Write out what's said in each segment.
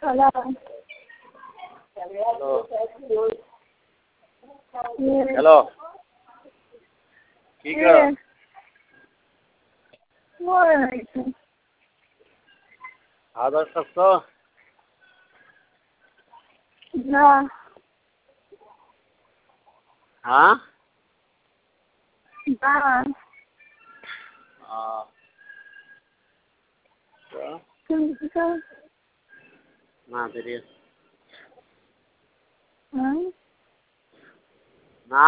Hello. Hello. Hello. কি কর? খাওয়া সব তো? না। হ্যাঁ? না। তুমি কি খাও? না, দেরি আছে। না।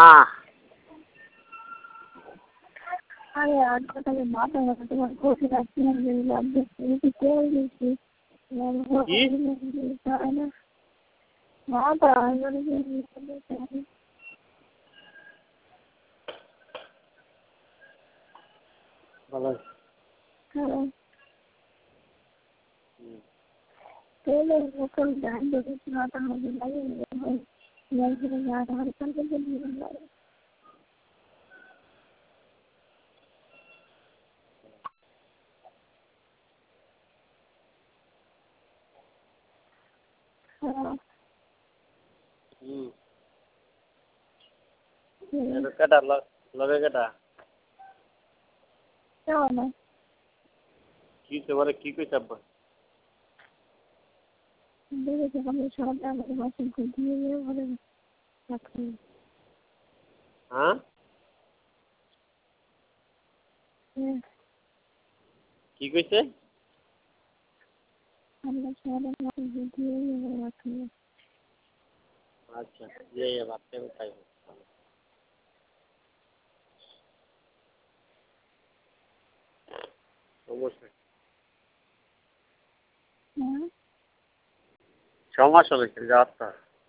আরে আর কথা মাথা ব্যথা তোমার কোথায় যাচ্ছি না যে লাভ করে দিচ্ছি মাথা ভালো। হ্যাঁ তেলে লোকাল ব্যান্ড দেখেছি মাথা হবে লাগে লাগে কেটা লগে কেটা না কি তোমার কি কইছ আব্বা দেখেছি আমি সব আমাদের বাসন দিয়ে দিয়ে ঘরে রাখি হ্যাঁ কি কইছে আমরা সব বাসন দিয়ে দিয়ে রাখি আচ্ছা ये बात पे बताइए সমস্যা সমস্যা হয়েছে যাওয়ারটা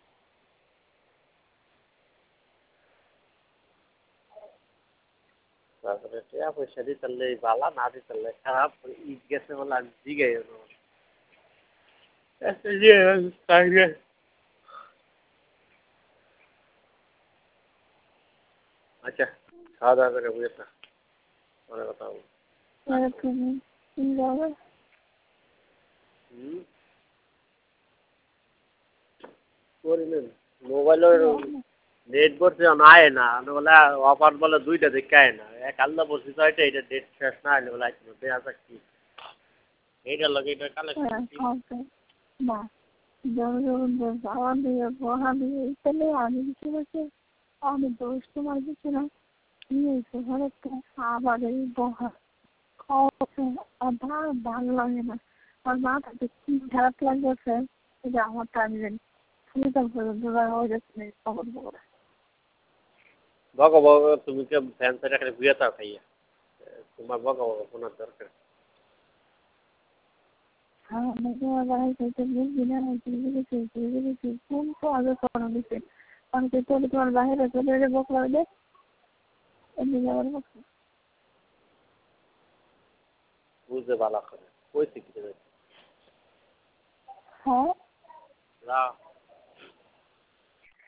তারপরে টিয়া পয়সা দিতে ভালো না দিতে খারাপ ঈদ গেছে বলে আমি জিগে আচ্ছা খাওয়া দাওয়া করে বুঝেছ পরে কথা বলবো তুমি যাবে করিলেন মোবাইলের নেট ভরছে আয় না বলে অফার বলে দুইটা দেখে আয় না এক আল্লাহ বলছি তো এটা ডেট শেষ না হলে বলে আসবে আছে কি এইটার লগে এটা কালেকশন না যাওয়া দিয়ে বহা দিয়ে এখানে আমি কিছু বলছি আমি দোষ তোমার কিছু না কি হয়েছে ঘরে আবার এই বহা খাওয়া ভালো লাগে না আর মাথাতে কি খারাপ লাগতেছে এটা আমার টাইম জানি বগো বগো তুমি কে ফ্যান সাইড করে ঘুরে তাও খাইয়া তোমার বগো বগো কোনো দরকার হ্যাঁ তোমার বাড়ি খাইতে বুঝবি না কোন তো আগে করানো দিচ্ছে কারণ তোমার বাইরে চলে বকরা দেখ এমনি যাওয়ার বকরা বুঝতে ভালো করে কই শিখতে হ্যাঁ যাও